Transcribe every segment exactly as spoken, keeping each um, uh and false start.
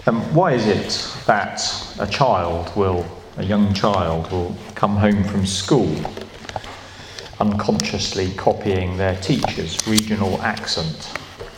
Um, why is it that a child will, a young child will come home from school unconsciously copying their teacher's regional accent?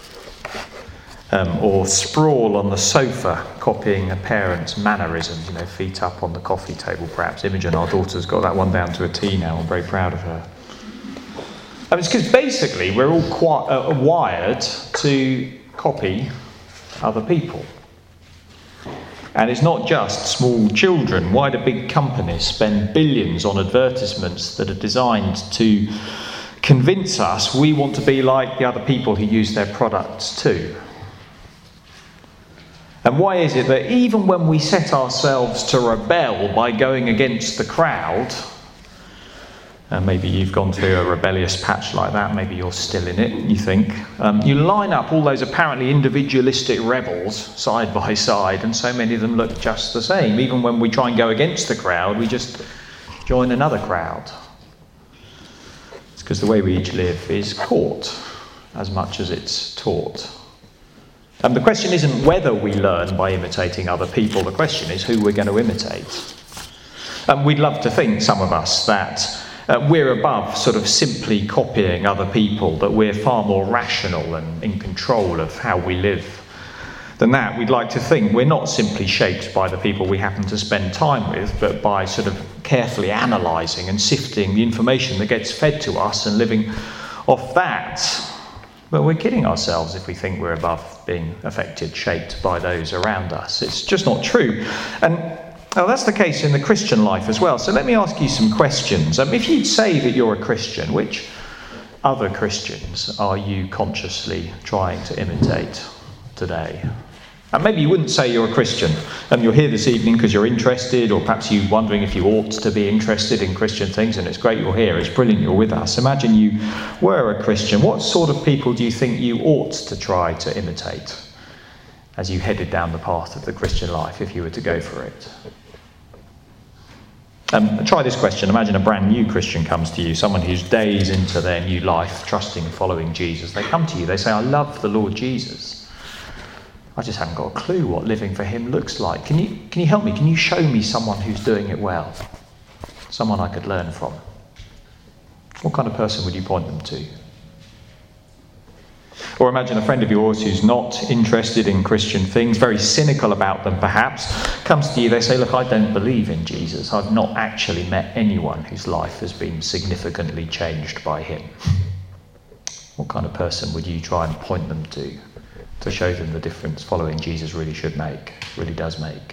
Um, or sprawl on the sofa copying a parent's mannerisms, you know, feet up on the coffee table perhaps. Imogen, our daughter's got that one down to a T now. I'm very proud of her. I mean, it's because basically we're all quite, uh, wired to copy other people. And it's not just small children. Why do big companies spend billions on advertisements that are designed to convince us we want to be like the other people who use their products too? And why is it that even when we set ourselves to rebel by going against the crowd, and maybe you've gone through a rebellious patch like that, maybe you're still in it, you think, um, you line up all those apparently individualistic rebels side by side, and so many of them look just the same. Even when we try and go against the crowd, we just join another crowd. It's because the way we each live is caught as much as it's taught. And the question isn't whether we learn by imitating other people, the question is who we're going to imitate. And we'd love to think, some of us, that uh, we're above sort of simply copying other people, that we're far more rational and in control of how we live than that. We'd like to think we're not simply shaped by the people we happen to spend time with, but by sort of carefully analysing and sifting the information that gets fed to us and living off that. But we're kidding ourselves if we think we're above being affected, shaped by those around us. It's just not true. And well, that's the case in the Christian life as well. So let me ask you some questions. Um, if you'd say that you're a Christian, which other Christians are you consciously trying to imitate today? And maybe you wouldn't say you're a Christian, and you're here this evening because you're interested, or perhaps you're wondering if you ought to be interested in Christian things, and it's great you're here, it's brilliant you're with us. Imagine you were a Christian. What sort of people do you think you ought to try to imitate as you headed down the path of the Christian life, if you were to go for it? Um, try this question. Imagine a brand new Christian comes to you, someone who's days into their new life, trusting and following Jesus. They come to you, they say, I love the Lord Jesus. I just haven't got a clue what living for him looks like. Can you can you help me? Can you show me someone who's doing it well? Someone I could learn from? What kind of person would you point them to? Or imagine a friend of yours who's not interested in Christian things, very cynical about them perhaps, comes to you, they say, look, I don't believe in Jesus. I've not actually met anyone whose life has been significantly changed by him. What kind of person would you try and point them to? To show them the difference following Jesus really should make, really does make.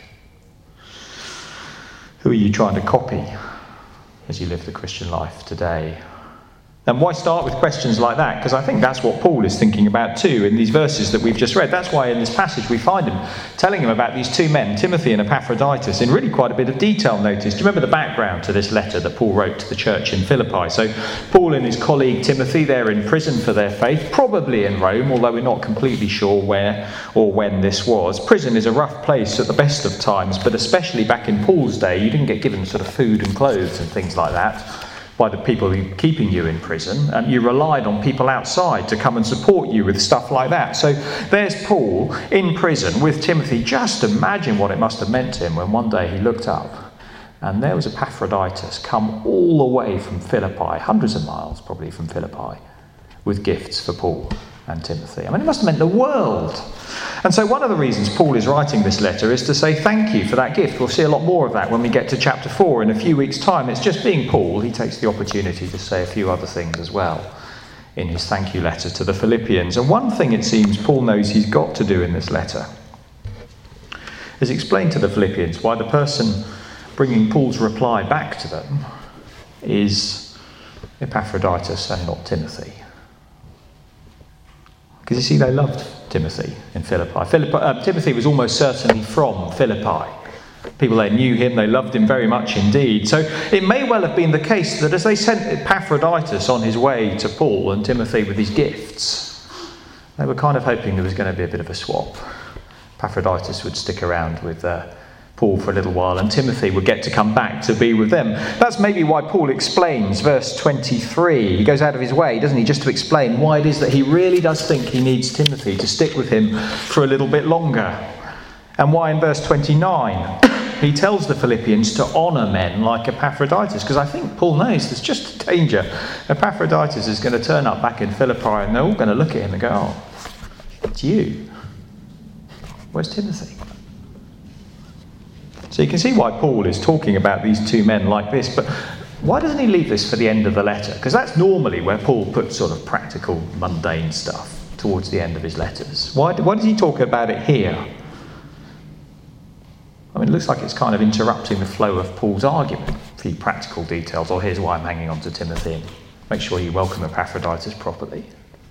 Who are you trying to copy as you live the Christian life today? And why start with questions like that? Because I think that's what Paul is thinking about too in these verses that we've just read. That's why in this passage we find him telling him about these two men, Timothy and Epaphroditus, in really quite a bit of detail. Notice. Do you remember the background to this letter that Paul wrote to the church in Philippi? So Paul and his colleague Timothy, they're in prison for their faith, probably in Rome, although we're not completely sure where or when this was. Prison is a rough place at the best of times, but especially back in Paul's day, you didn't get given sort of food and clothes and things like that by the people who keeping you in prison, and you relied on people outside to come and support you with stuff like that. So there's Paul in prison with Timothy. Just imagine what it must have meant to him when one day he looked up and there was Epaphroditus come all the way from Philippi, hundreds of miles probably from Philippi, with gifts for Paul and Timothy. I mean, it must have meant the world. And so one of the reasons Paul is writing this letter is to say thank you for that gift. We'll see a lot more of that when we get to chapter four in a few weeks' time. It's just being Paul, he takes the opportunity to say a few other things as well in his thank you letter to the Philippians. And one thing it seems Paul knows he's got to do in this letter is explain to the Philippians why the person bringing Paul's reply back to them is Epaphroditus and not Timothy. Because you see, they loved Timothy in Philippi. Philippi uh, Timothy was almost certainly from Philippi. People there knew him, they loved him very much indeed. So it may well have been the case that as they sent Epaphroditus on his way to Paul and Timothy with his gifts, they were kind of hoping there was going to be a bit of a swap. Epaphroditus would stick around with uh, Paul for a little while, and Timothy would get to come back to be with them. That's maybe why Paul explains verse twenty-three. He goes out of his way, doesn't he, just to explain why it is that he really does think he needs Timothy to stick with him for a little bit longer. And why in verse twenty-nine he tells the Philippians to honour men like Epaphroditus, because I think Paul knows there's just a danger. Epaphroditus is going to turn up back in Philippi and they're all going to look at him and go, oh, it's you. Where's Timothy? So you can see why Paul is talking about these two men like this, but why doesn't he leave this for the end of the letter? Because that's normally where Paul puts sort of practical, mundane stuff towards the end of his letters. Why, why does he talk about it here? I mean, it looks like it's kind of interrupting the flow of Paul's argument. A few practical details, or here's why I'm hanging on to Timothy, and make sure you welcome Epaphroditus properly.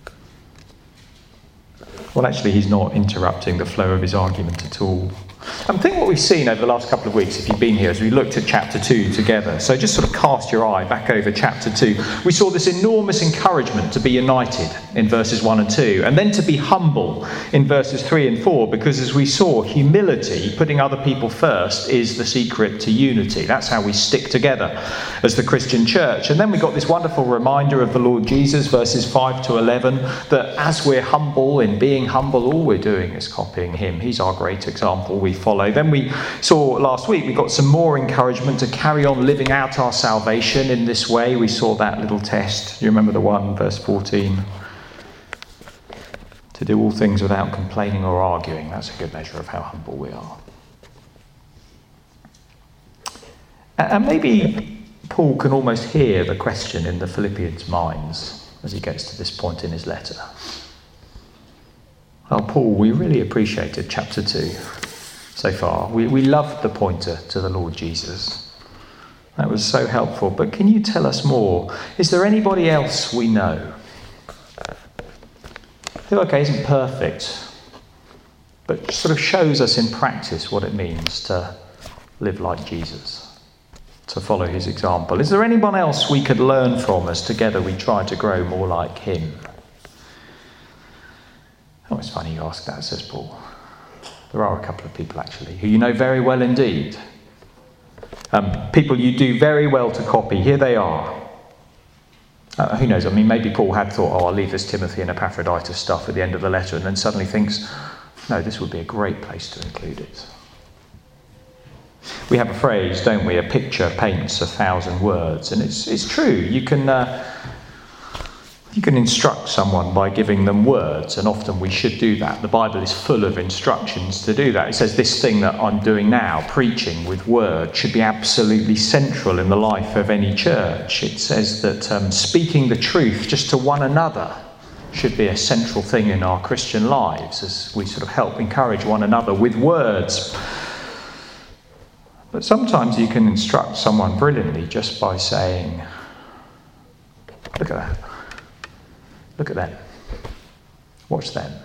Well, actually, he's not interrupting the flow of his argument at all. I think what we've seen over the last couple of weeks, if you've been here, is we looked at chapter two together. So just sort of cast your eye back over chapter two. We saw this enormous encouragement to be united in verses one and two, and then to be humble in verses three and four, because as we saw, humility, putting other people first, is the secret to unity. That's how we stick together as the Christian church. And then we got this wonderful reminder of the Lord Jesus, verses five to eleven, that as we're humble, in being humble, all we're doing is copying him. He's our great example. We follow. Then we saw last week we got some more encouragement to carry on living out our salvation in this way. We saw that little test. You remember the one, verse fourteen? To do all things without complaining or arguing. That's a good measure of how humble we are. And maybe Paul can almost hear the question in the Philippians' minds as he gets to this point in his letter. Well, Paul, we really appreciated chapter two. So far, we, we loved the pointer to the Lord Jesus. That was so helpful. But can you tell us more? Is there anybody else we know who, okay, isn't perfect, but sort of shows us in practice what it means to live like Jesus, to follow his example? Is there anyone else we could learn from as together we try to grow more like him? Oh, it's funny you ask that, says Paul. There are a couple of people, actually, who you know very well indeed. Um, people you do very well to copy. Here they are. Uh, who knows? I mean, maybe Paul had thought, oh, I'll leave this Timothy and Epaphroditus stuff at the end of the letter, and then suddenly thinks, no, this would be a great place to include it. We have a phrase, don't we? A picture paints a thousand words. And it's it's true. You can... Uh, You can instruct someone by giving them words, and often we should do that. The Bible is full of instructions to do that. It says this thing that I'm doing now, preaching with words, should be absolutely central in the life of any church. It says that um, speaking the truth just to one another should be a central thing in our Christian lives as we sort of help encourage one another with words. But sometimes you can instruct someone brilliantly just by saying, look at that. Look at them. Watch them.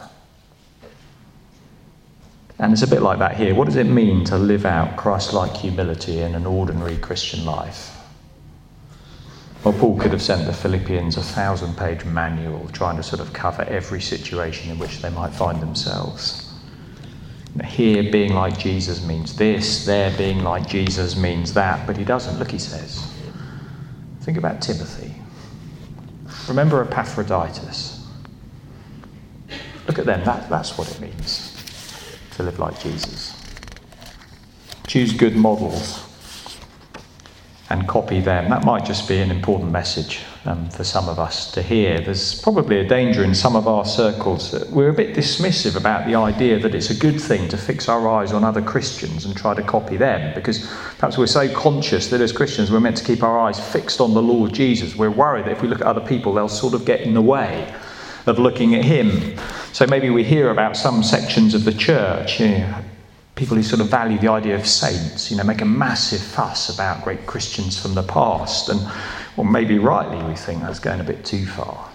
And it's a bit like that here. What does it mean to live out Christ-like humility in an ordinary Christian life? Well, Paul could have sent the Philippians a thousand-page manual trying to sort of cover every situation in which they might find themselves. Here, being like Jesus means this. There, being like Jesus means that. But he doesn't. Look, he says. Think about Timothy. Remember Epaphroditus. Look at them. That, that's what it means to live like Jesus. Choose good models and copy them. That might just be an important message um, for some of us to hear. There's probably a danger in some of our circles that we're a bit dismissive about the idea that it's a good thing to fix our eyes on other Christians and try to copy them, because perhaps we're so conscious that as Christians we're meant to keep our eyes fixed on the Lord Jesus. We're worried that if we look at other people, they'll sort of get in the way of looking at him. So maybe we hear about some sections of the church, you know, people who sort of value the idea of saints, you know, make a massive fuss about great Christians from the past. And, well, maybe rightly we think that's going a bit too far.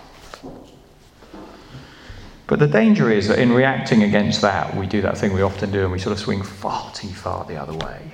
But the danger is that in reacting against that, we do that thing we often do and we sort of swing far too far the other way.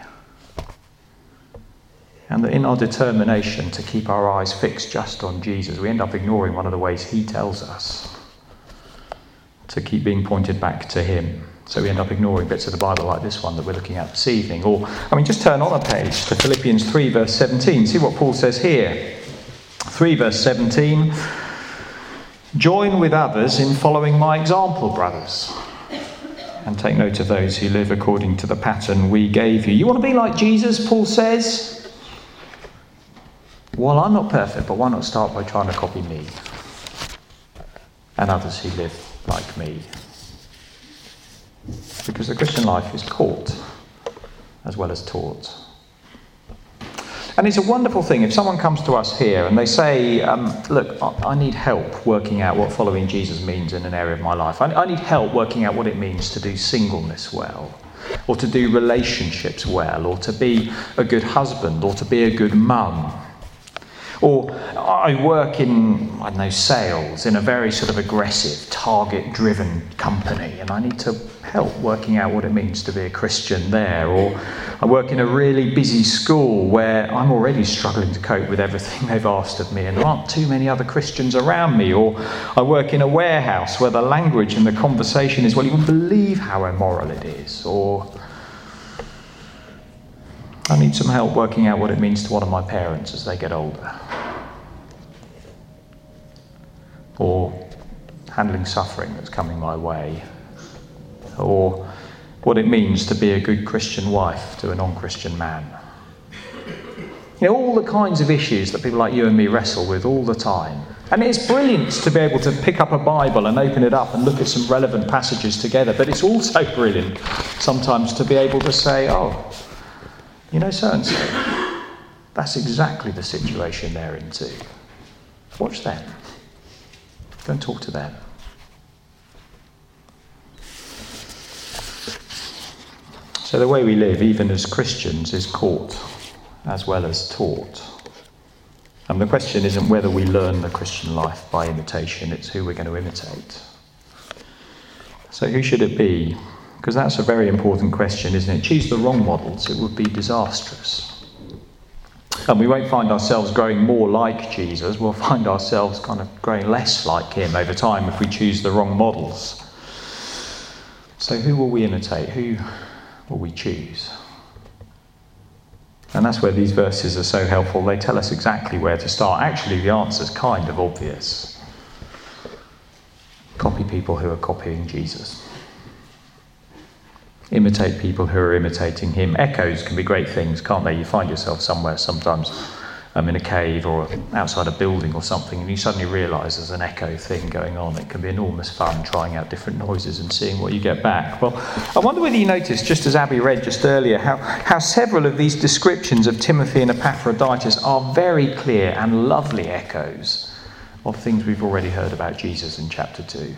And that in our determination to keep our eyes fixed just on Jesus, we end up ignoring one of the ways he tells us to keep being pointed back to him. So we end up ignoring bits of the Bible like this one that we're looking at this evening. Or, I mean, just turn on a page to Philippians three, verse seventeen. See what Paul says here. three, verse seventeen. Join with others in following my example, brothers. and take note of those who live according to the pattern we gave you. You want to be like Jesus, Paul says? Well, I'm not perfect, but why not start by trying to copy me and others who live like me? Because the Christian life is caught as well as taught. And it's a wonderful thing if someone comes to us here and they say, um, look, I, I need help working out what following Jesus means in an area of my life. I, I need help working out what it means to do singleness well, or to do relationships well, or to be a good husband, or to be a good mum. Or I work in, I don't know, sales in a very sort of aggressive, target-driven company, and I need to help working out what it means to be a Christian there. Or I work in a really busy school where I'm already struggling to cope with everything they've asked of me, and there aren't too many other Christians around me. Or I work in a warehouse where the language and the conversation is, well, you wouldn't believe how immoral it is. Or I need some help working out what it means to one of my parents as they get older. Or handling suffering that's coming my way. Or what it means to be a good Christian wife to a non-Christian man. You know, all the kinds of issues that people like you and me wrestle with all the time. And it's brilliant to be able to pick up a Bible and open it up and look at some relevant passages together. But it's also brilliant sometimes to be able to say, oh, you know, so-and-so, that's exactly the situation they're in too. Watch them. Go and talk to them. So the way we live, even as Christians, is caught as well as taught. And the question isn't whether we learn the Christian life by imitation, it's who we're going to imitate. So who should it be? Because that's a very important question, isn't it? Choose the wrong models, it would be disastrous. And we won't find ourselves growing more like Jesus, we'll find ourselves kind of growing less like him over time if we choose the wrong models. So who will we imitate? Who will we choose? And that's where these verses are so helpful. They tell us exactly where to start. Actually, the answer's kind of obvious. Copy people who are copying Jesus. Imitate people who are imitating him. Echoes can be great things, can't they? You find yourself somewhere sometimes um, in a cave or outside a building or something, and you suddenly realise there's an echo thing going on. It can be enormous fun trying out different noises and seeing what you get back. Well, I wonder whether you noticed, just as Abby read just earlier, how, how several of these descriptions of Timothy and Epaphroditus are very clear and lovely echoes of things we've already heard about Jesus in chapter two.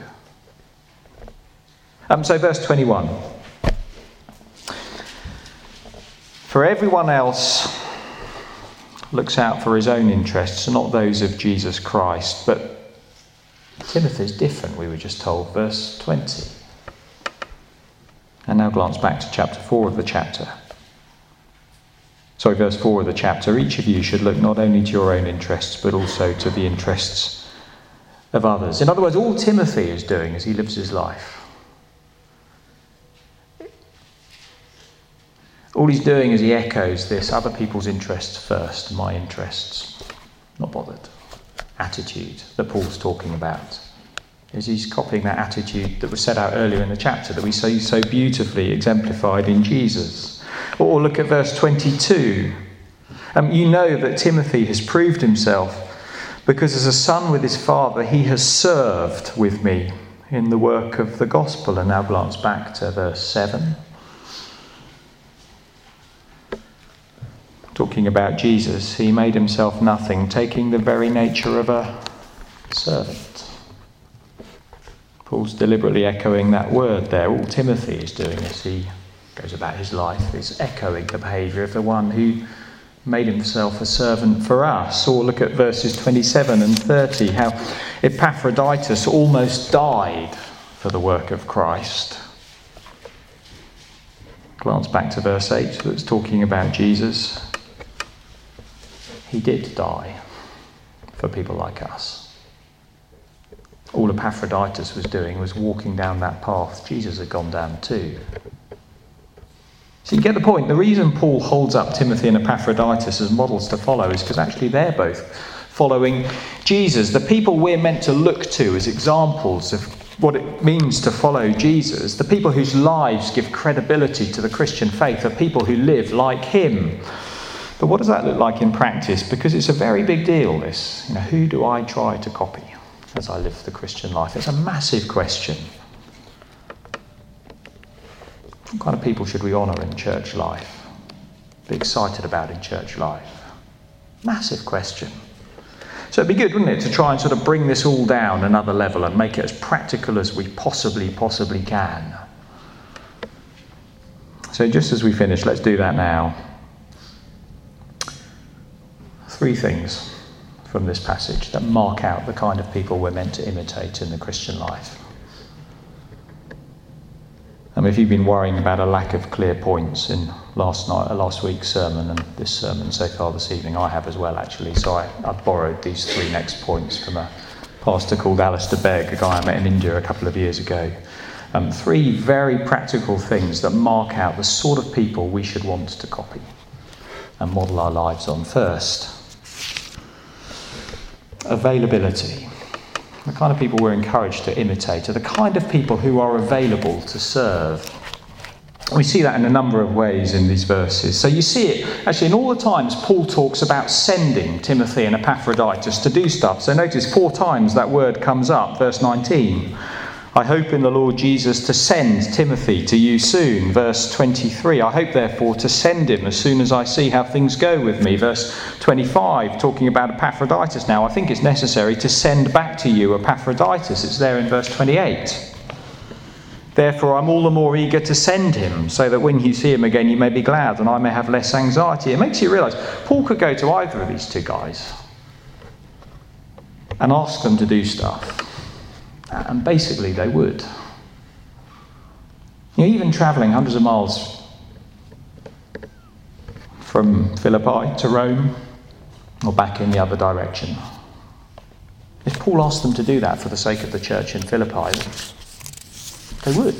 Um, so verse twenty-one. For everyone else looks out for his own interests, not those of Jesus Christ. But Timothy's different, we were just told. Verse twenty. And now glance back to chapter four of the chapter. Sorry, verse four of the chapter. Each of you should look not only to your own interests, but also to the interests of others. In other words, all Timothy is doing as he lives his life, all he's doing is he echoes this other people's interests first, my interests, not bothered, attitude that Paul's talking about. Is he's copying that attitude that was set out earlier in the chapter that we see so beautifully exemplified in Jesus. Or look at verse twenty-two. Um, you know that Timothy has proved himself because as a son with his father he has served with me in the work of the gospel. And now glance back to verse seven. Talking about Jesus, he made himself nothing, taking the very nature of a servant. Paul's deliberately echoing that word there. All Timothy is doing as he goes about his life is echoing the behaviour of the one who made himself a servant for us. Or look at verses twenty-seven and thirty, how Epaphroditus almost died for the work of Christ. Glance back to verse eight that's talking about Jesus. He did die for people like us. All Epaphroditus was doing was walking down that path Jesus had gone down too. So you get the point. The reason Paul holds up Timothy and Epaphroditus as models to follow is because actually they're both following Jesus. The people we're meant to look to as examples of what it means to follow Jesus, the people whose lives give credibility to the Christian faith are people who live like him. But what does that look like in practice? Because it's a very big deal, this. You know, who do I try to copy as I live the Christian life? It's a massive question. What kind of people should we honour in church life? Be excited about in church life? Massive question. So it'd be good, wouldn't it, to try and sort of bring this all down another level and make it as practical as we possibly, possibly can. So just as we finish, let's do that now. Three things from this passage that mark out the kind of people we're meant to imitate in the Christian life. I mean, if you've been worrying about a lack of clear points in last night, uh, last week's sermon and this sermon so far this evening, I have as well, actually. So I, I borrowed these three next points from a pastor called Alistair Begg, a guy I met in India a couple of years ago. Um, three very practical things that mark out the sort of people we should want to copy and model our lives on. First, availability. The kind of people we're encouraged to imitate are the kind of people who are available to serve. We see that in a number of ways in these verses. So you see it, actually, in all the times Paul talks about sending Timothy and Epaphroditus to do stuff. So notice four times that word comes up, verse nineteen. I hope in the Lord Jesus to send Timothy to you soon. Verse twenty-three, I hope therefore to send him as soon as I see how things go with me. Verse twenty-five, talking about Epaphroditus now, I think it's necessary to send back to you Epaphroditus. It's there in verse twenty-eight. Therefore I'm all the more eager to send him, so that when you see him again you may be glad and I may have less anxiety. It makes you realise Paul could go to either of these two guys and ask them to do stuff. And basically they would. You know, even travelling hundreds of miles from Philippi to Rome or back in the other direction. If Paul asked them to do that for the sake of the church in Philippi, they would.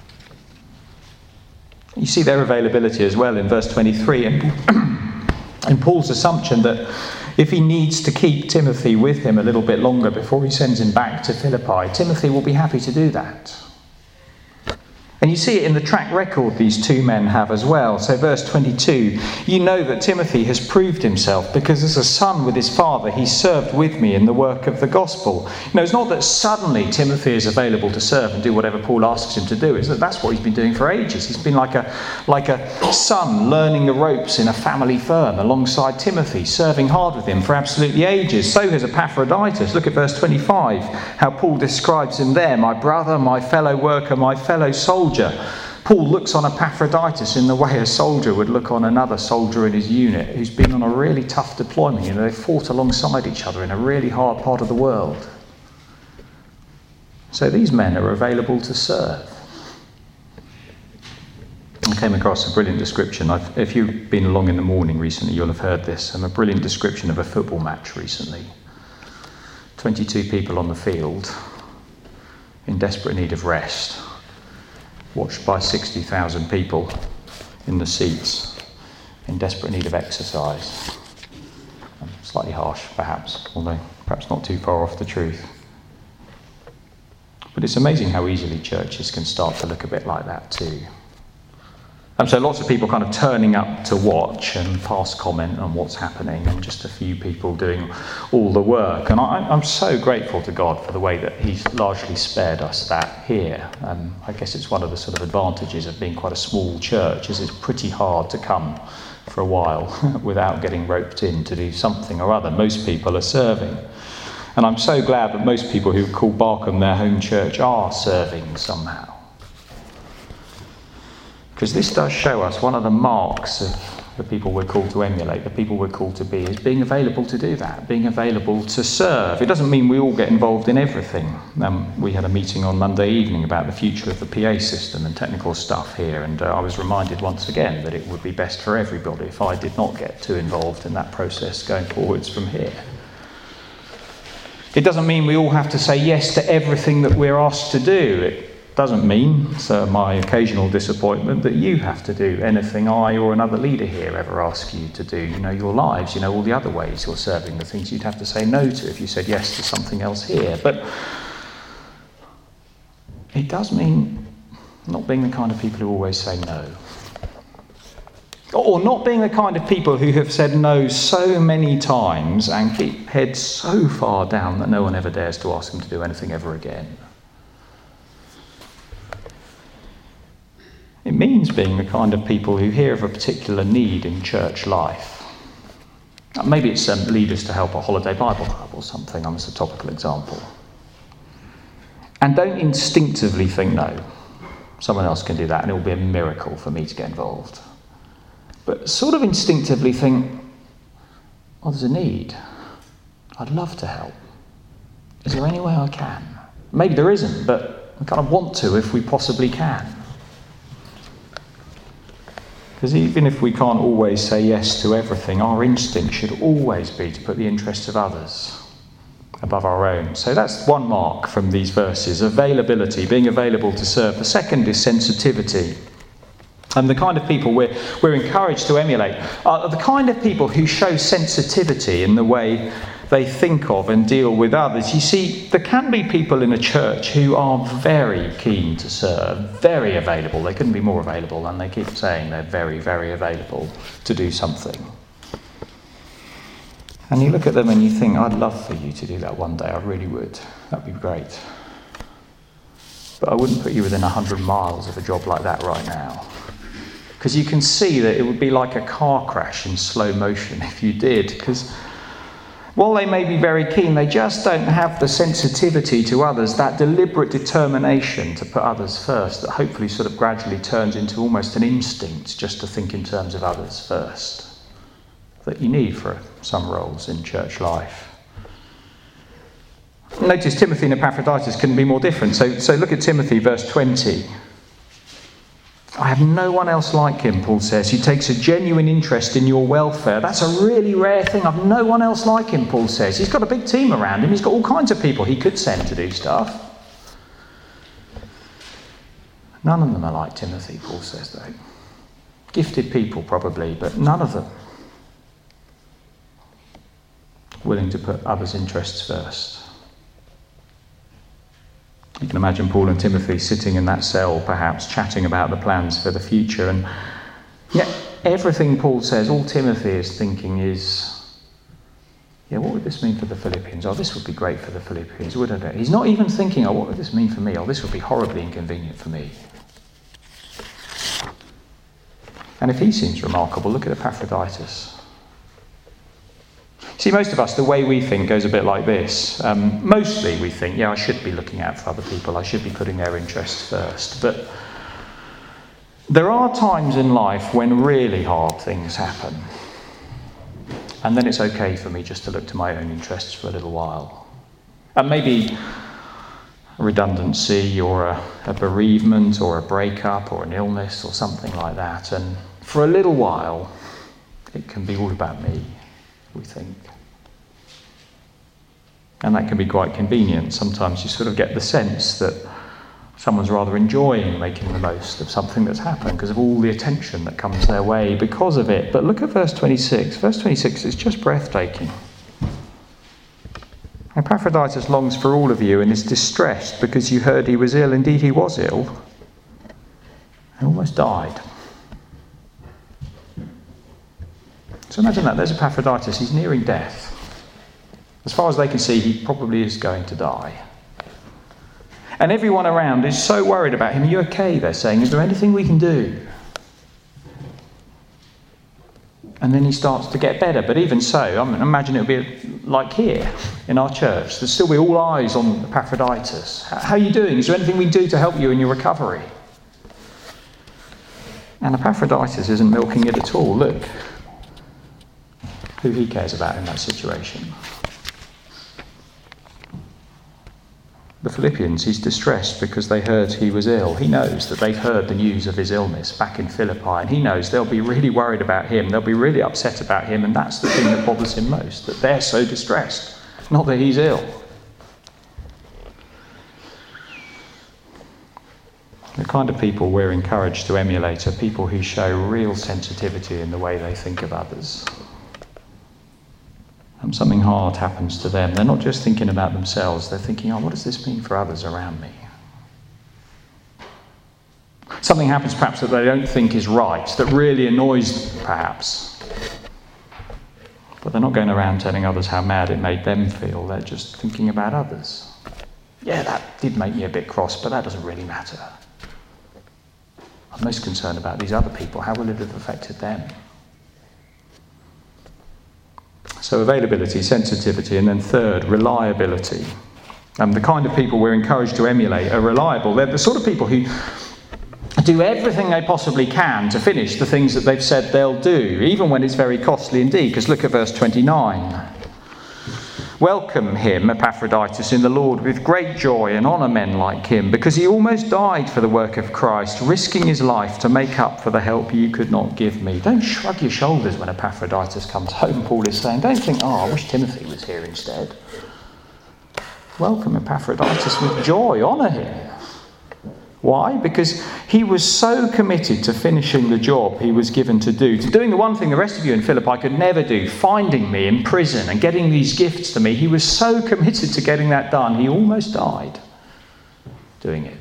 You see their availability as well in verse twenty-three and, and Paul's assumption that if he needs to keep Timothy with him a little bit longer before he sends him back to Philippi, Timothy will be happy to do that. And you see it in the track record these two men have as well. So verse twenty-two, you know that Timothy has proved himself because as a son with his father, he served with me in the work of the gospel. You know, it's not that suddenly Timothy is available to serve and do whatever Paul asks him to do. It's that that's what he's been doing for ages. He's been like a, like a son learning the ropes in a family firm alongside Timothy, serving hard with him for absolutely ages. So has Epaphroditus. Look at verse twenty-five, how Paul describes him there, my brother, my fellow worker, my fellow soldier. Paul looks on Epaphroditus in the way a soldier would look on another soldier in his unit who's been on a really tough deployment. You know, they fought alongside each other in a really hard part of the world. So these men are available to serve. I came across a brilliant description. I've, if you've been along in the morning recently, you'll have heard this. Um, a brilliant description of a football match recently. twenty-two people on the field in desperate need of rest, watched by sixty thousand people in the seats in desperate need of exercise. Um, slightly harsh, perhaps, although perhaps not too far off the truth. But it's amazing how easily churches can start to look a bit like that too. And so lots of people kind of turning up to watch and pass comment on what's happening, and just a few people doing all the work. And I, I'm so grateful to God for the way that he's largely spared us that here. Um, I guess it's one of the sort of advantages of being quite a small church, is it's pretty hard to come for a while without getting roped in to do something or other. Most people are serving. And I'm so glad that most people who call Barkham their home church are serving somehow. Because this does show us one of the marks of the people we're called to emulate, the people we're called to be, is being available to do that, being available to serve. It doesn't mean we all get involved in everything. Um, we had a meeting on Monday evening about the future of the P A system and technical stuff here, and uh, I was reminded once again that it would be best for everybody if I did not get too involved in that process going forwards from here. It doesn't mean we all have to say yes to everything that we're asked to do. It doesn't mean, so my occasional disappointment, that you have to do anything I or another leader here ever ask you to do. You know your lives, you know all the other ways you're serving, the things you'd have to say no to if you said yes to something else here. But it does mean not being the kind of people who always say no. Or not being the kind of people who have said no so many times and keep heads so far down that no one ever dares to ask them to do anything ever again. It means being the kind of people who hear of a particular need in church life. Maybe it's um, leaders to help a holiday Bible club or something. I'm just a topical example. And don't instinctively think, no, someone else can do that and it will be a miracle for me to get involved. But sort of instinctively think, oh, there's a need. I'd love to help. Is there any way I can? Maybe there isn't, but I kind of want to if we possibly can. Because even if we can't always say yes to everything, our instinct should always be to put the interests of others above our own. So that's one mark from these verses, availability, being available to serve. The second is sensitivity. And the kind of people we're, we're encouraged to emulate are the kind of people who show sensitivity in the way they think of and deal with others. You see, there can be people in a church who are very keen to serve, very available. They couldn't be more available, and they keep saying they're very, very available to do something. And you look at them and you think, I'd love for you to do that one day, I really would. That'd be great. But I wouldn't put you within one hundred miles of a job like that right now. Because you can see that it would be like a car crash in slow motion if you did. Because while they may be very keen, they just don't have the sensitivity to others, that deliberate determination to put others first that hopefully sort of gradually turns into almost an instinct just to think in terms of others first, that you need for some roles in church life. Notice Timothy and Epaphroditus couldn't be more different. So, so look at Timothy, verse twenty. I have no one else like him, Paul says, who takes a genuine interest in your welfare. That's a really rare thing. I've no one else like him, Paul says. He's got a big team around him. He's got all kinds of people he could send to do stuff. None of them are like Timothy, Paul says, though. Gifted people, probably, but none of them willing to put others' interests first. You can imagine Paul and Timothy sitting in that cell, perhaps, chatting about the plans for the future. And yet, everything Paul says, all Timothy is thinking is, yeah, what would this mean for the Philippians? Oh, this would be great for the Philippians, wouldn't it? He's not even thinking, oh, what would this mean for me? Oh, this would be horribly inconvenient for me. And if he seems remarkable, look at Epaphroditus. See, most of us, the way we think goes a bit like this. Um, mostly we think, yeah, I should be looking out for other people. I should be putting their interests first. But there are times in life when really hard things happen. And then it's okay for me just to look to my own interests for a little while. And maybe a redundancy or a, a bereavement or a breakup or an illness or something like that. And for a little while, it can be all about me, we think. And that can be quite convenient. Sometimes you sort of get the sense that someone's rather enjoying making the most of something that's happened because of all the attention that comes their way because of it. But look at verse twenty-six. Verse twenty-six is just breathtaking. Epaphroditus longs for all of you and is distressed because you heard he was ill. Indeed, he was ill and almost died. So imagine that. There's Epaphroditus. He's nearing death. As far as they can see, he probably is going to die. And everyone around is so worried about him. Are you okay? They're saying, is there anything we can do? And then he starts to get better. But even so, I mean, imagine it would be like here in our church. There'd still be all eyes on Epaphroditus. How are you doing? Is there anything we can do to help you in your recovery? And Epaphroditus isn't milking it at all. Look who he cares about in that situation. The Philippians, he's distressed because they heard he was ill. He knows that they've heard the news of his illness back in Philippi, and he knows they'll be really worried about him. They'll be really upset about him, and that's the thing that bothers him most, that they're so distressed, not that he's ill. The kind of people we're encouraged to emulate are people who show real sensitivity in the way they think of others. And something hard happens to them. They're not just thinking about themselves, they're thinking, oh, what does this mean for others around me? Something happens perhaps that they don't think is right, that really annoys them perhaps. But they're not going around telling others how mad it made them feel. They're just thinking about others. Yeah, that did make me a bit cross, but that doesn't really matter. I'm most concerned about these other people. How will it have affected them? So availability, sensitivity, and then third, reliability. Um, the kind of people we're encouraged to emulate are reliable. They're the sort of people who do everything they possibly can to finish the things that they've said they'll do, even when it's very costly indeed. Because look at verse twenty-nine. Welcome him, Epaphroditus, in the Lord with great joy, and honour men like him, because he almost died for the work of Christ, risking his life to make up for the help you could not give me. Don't shrug your shoulders when Epaphroditus comes home, Paul is saying. Don't think, oh, I wish Timothy was here instead. Welcome Epaphroditus with joy, honour him. Why? Because he was so committed to finishing the job he was given to do, to doing the one thing the rest of you in Philippi could never do, finding me in prison and getting these gifts to me. He was so committed to getting that done, he almost died doing it.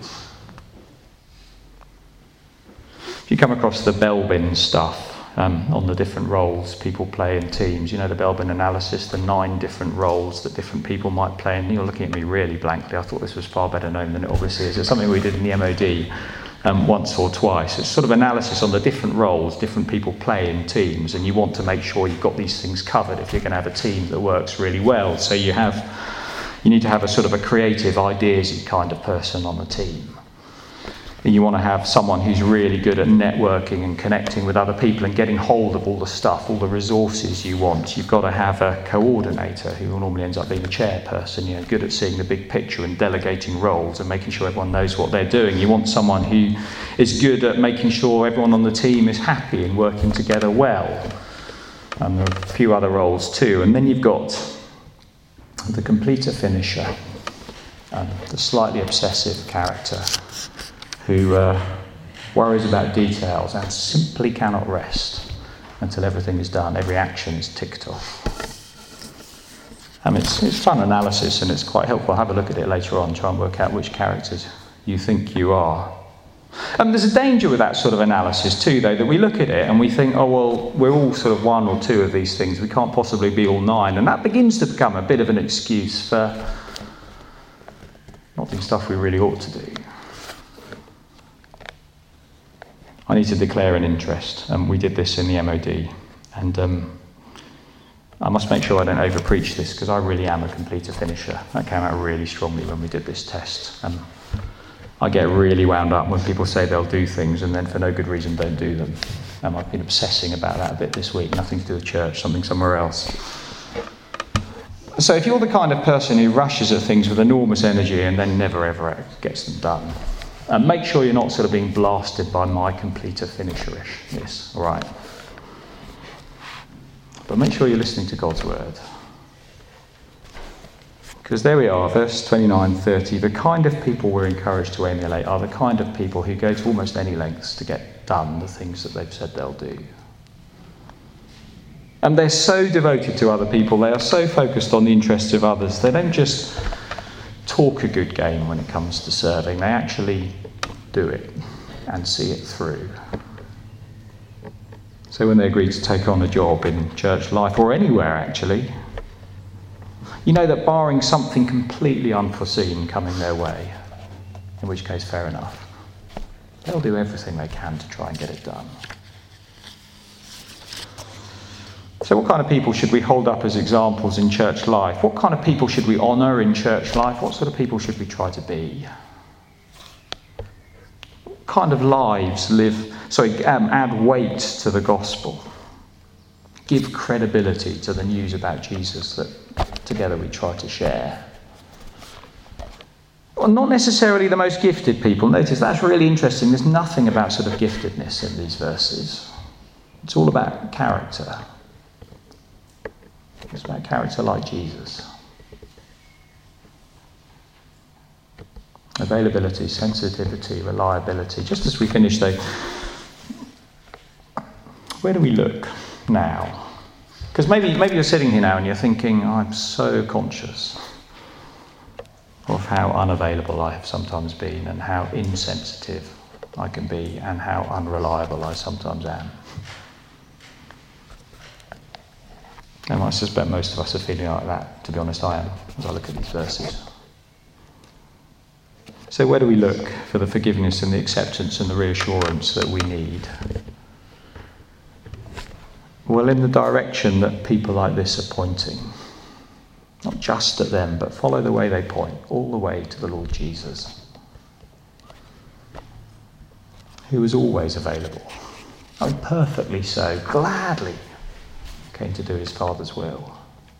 If you come across the Belbin stuff um, on the different roles people play in teams, you know the Belbin analysis, the nine different roles that different people might play, and you're looking at me really blankly. I thought this was far better known than it obviously is. It's something we did in the M O D um, once or twice. It's sort of analysis on the different roles different people play in teams, and you want to make sure you've got these things covered if you're going to have a team that works really well. So you have, you need to have a sort of a creative, ideas-y kind of person on the team. And you want to have someone who's really good at networking and connecting with other people and getting hold of all the stuff, all the resources you want. You've got to have a coordinator who normally ends up being a chairperson, you know, good at seeing the big picture and delegating roles and making sure everyone knows what they're doing. You want someone who is good at making sure everyone on the team is happy and working together well. And there are a few other roles too. And then you've got the completer finisher, um, the slightly obsessive character, who uh, worries about details and simply cannot rest until everything is done, every action is ticked off. Um, it's, it's fun analysis and it's quite helpful. Have a look at it later on, try and work out which characters you think you are. Um, there's a danger with that sort of analysis too, though, that we look at it and we think, oh, well, we're all sort of one or two of these things. We can't possibly be all nine. And that begins to become a bit of an excuse for not doing stuff we really ought to do. I need to declare an interest. Um, we did this in the M O D, and um, I must make sure I don't over-preach this, because I really am a completer finisher. That came out really strongly when we did this test. Um, I get really wound up when people say they'll do things and then for no good reason don't do them. Um, I've been obsessing about that a bit this week, nothing to do with church, something somewhere else. So if you're the kind of person who rushes at things with enormous energy and then never ever gets them done, Uh, make sure you're not sort of being blasted by my completer finisherishness, all right? But make sure you're listening to God's word. Because there we are, verse twenty-nine, thirty. The kind of people we're encouraged to emulate are the kind of people who go to almost any lengths to get done the things that they've said they'll do. And they're so devoted to other people, they are so focused on the interests of others, they don't just talk a good game when it comes to serving, they actually do it and see it through. So when they agree to take on a job in church life, or anywhere actually, you know that barring something completely unforeseen coming their way, in which case fair enough, they'll do everything they can to try and get it done. So what kind of people should we hold up as examples in church life? What kind of people should we honour in church life? What sort of people should we try to be? What kind of lives live, sorry, um, add weight to the gospel? Give credibility to the news about Jesus that together we try to share? Well, not necessarily the most gifted people. Notice that's really interesting. There's nothing about sort of giftedness in these verses. It's all about character. It's about character like Jesus. Availability, sensitivity, reliability. Just as we finish though, where do we look now? Because maybe, maybe you're sitting here now and you're thinking, I'm so conscious of how unavailable I have sometimes been and how insensitive I can be and how unreliable I sometimes am. And I suspect most of us are feeling like that. To be honest, I am, as I look at these verses. So where do we look for the forgiveness and the acceptance and the reassurance that we need? Well, in the direction that people like this are pointing. Not just at them, but follow the way they point, all the way to the Lord Jesus, who was always available, and perfectly so, gladly came to do his Father's will.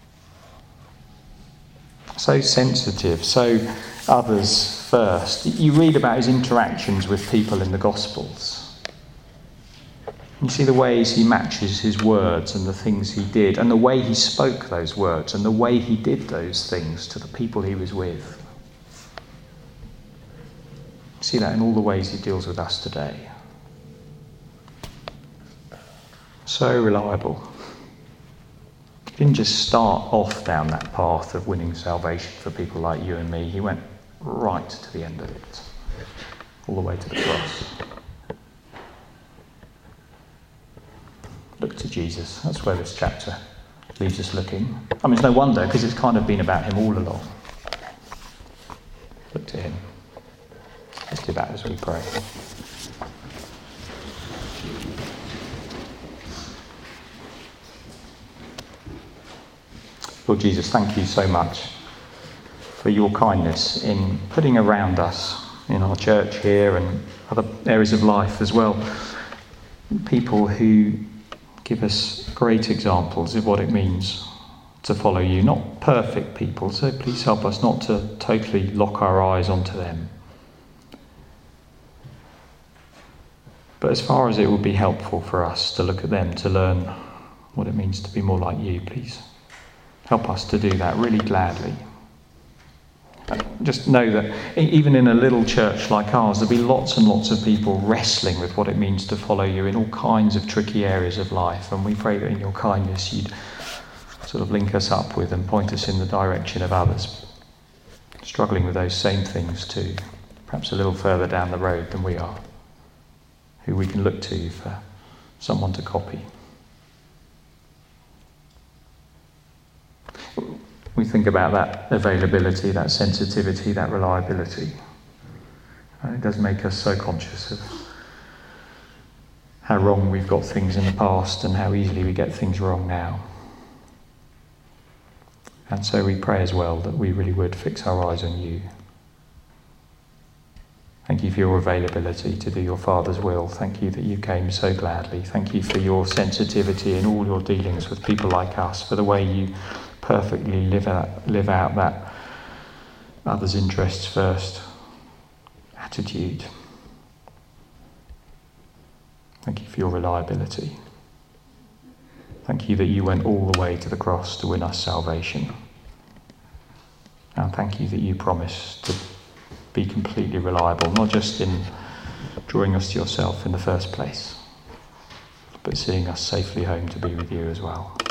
So sensitive, so others first. You read about his interactions with people in the Gospels. You see the ways he matches his words and the things he did, and the way he spoke those words, and the way he did those things to the people he was with. You see that in all the ways he deals with us today. So reliable. He didn't just start off down that path of winning salvation for people like you and me. He went right to the end of it, all the way to the cross. Look to Jesus. That's where this chapter leaves us looking. I mean, it's no wonder, because it's kind of been about him all along. Look to him. Let's do that as we pray. Lord Jesus, thank you so much for your kindness in putting around us, in our church here and other areas of life as well, people who give us great examples of what it means to follow you. Not perfect people, so please help us not to totally lock our eyes onto them. But as far as it would be helpful for us to look at them, to learn what it means to be more like you, please help us to do that really gladly. Just know that even in a little church like ours, there'll be lots and lots of people wrestling with what it means to follow you in all kinds of tricky areas of life. And we pray that in your kindness you'd sort of link us up with and point us in the direction of others struggling with those same things too, perhaps a little further down the road than we are, who we can look to for someone to copy. We think about that availability, that sensitivity, that reliability. And it does make us so conscious of how wrong we've got things in the past and how easily we get things wrong now. And so we pray as well that we really would fix our eyes on you. Thank you for your availability to do your Father's will. Thank you that you came so gladly. Thank you for your sensitivity in all your dealings with people like us, for the way you perfectly live out, live out that others' interests first attitude. Thank you for your reliability. Thank you that you went all the way to the cross to win us salvation. And thank you that you promised to be completely reliable, not just in drawing us to yourself in the first place, but seeing us safely home to be with you as well.